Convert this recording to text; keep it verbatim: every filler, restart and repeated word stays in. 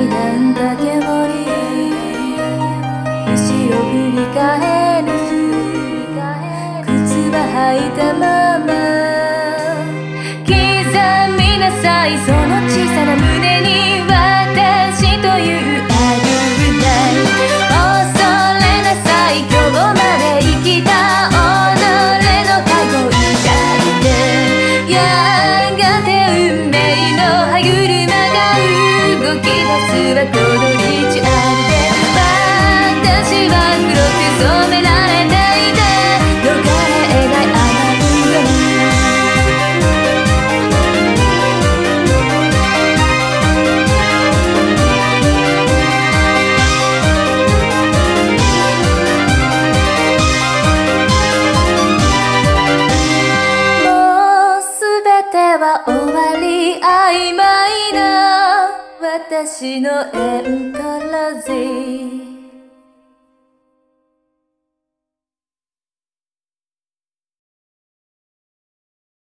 になんだけぼり石を振り返る靴は履いたまま刻みなさいその小さな胸に私というあるない恐れなさい今日まで生きた己の過去を抱いてやがて運命の歯車が動き出すはこのリチュアルで私は黒く染められていてどこかで描いたは終わり曖昧な私のエントロジー